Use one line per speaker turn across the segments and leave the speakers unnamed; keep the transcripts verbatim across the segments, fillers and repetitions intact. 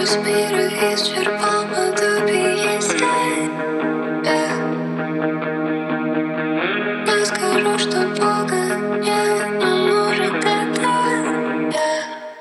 Весь мир исчерпал подобие себя. Я скажу, что Бога нет, но может это я.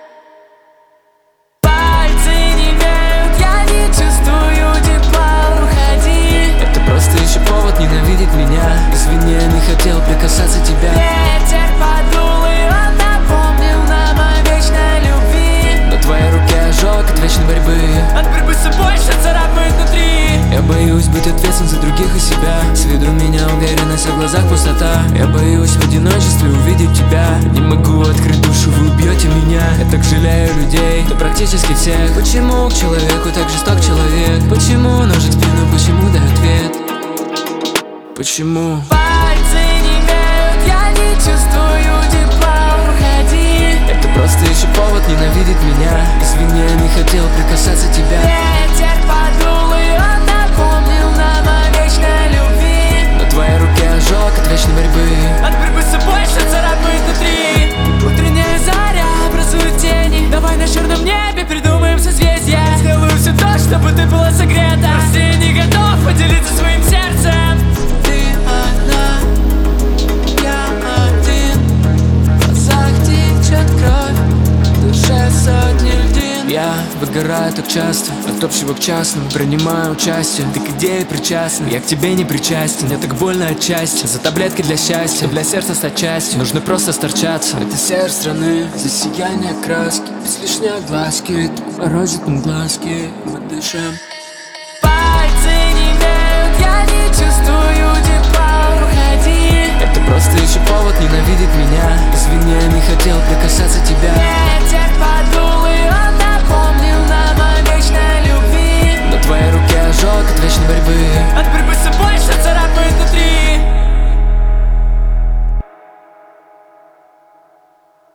Пальцы не имеют, я не чувствую тепла, уходи.
Это просто еще повод ненавидеть меня. Извини, я не хотел прикасаться к тебе.
Ветер подул, и он напомнил нам о вечной любви.
На твоей руке ожог от вечной борьбы.
От борьбы все больше царапает внутри.
Я боюсь быть ответственным за других и себя. С виду меня уверенность, а в глазах пустота. Я боюсь в одиночестве увидеть тебя. Не могу открыть душу, вы убьете меня. Я так жалею людей, да практически всех. Почему к человеку так жесток человек? Почему ножик в спину, почему дай ответ? Почему?
Пальцы не имеют, я не чувствую тепла, уходи.
Это просто еще повод ненавидеть меня. Извини, я не хотел прикасаться к тебе.
Ветер подул, и он напомнил нам о вечной любви.
На твоей руке ожог от вечной борьбы.
От борьбы все больше царапает внутри. Утренняя заря образует тени. Давай на черном небе придумаем созвездия. Сделаю все то, чтобы ты была согрета. Прости, я не готов поделиться своим сердцем. Ты одна, я один. В глазах течет кровь, в душе сотни льдин.
Я выгораю так часто, от общего к частному принимаю участие. Ты к идее причастна, я к тебе не причастен. Мне так больно отчасти, за таблетки для счастья. Для сердца стать частью, нужно просто сторчаться. Это север страны, здесь сияние краски. Без лишней глазки, морозит на глазки. Мы дышим.
Пальцы не имеют, я не чувствую тепла, уходи.
Это просто еще повод ненавидеть меня. Извини, я не хотел прикасаться к тебе.
Ветер подул.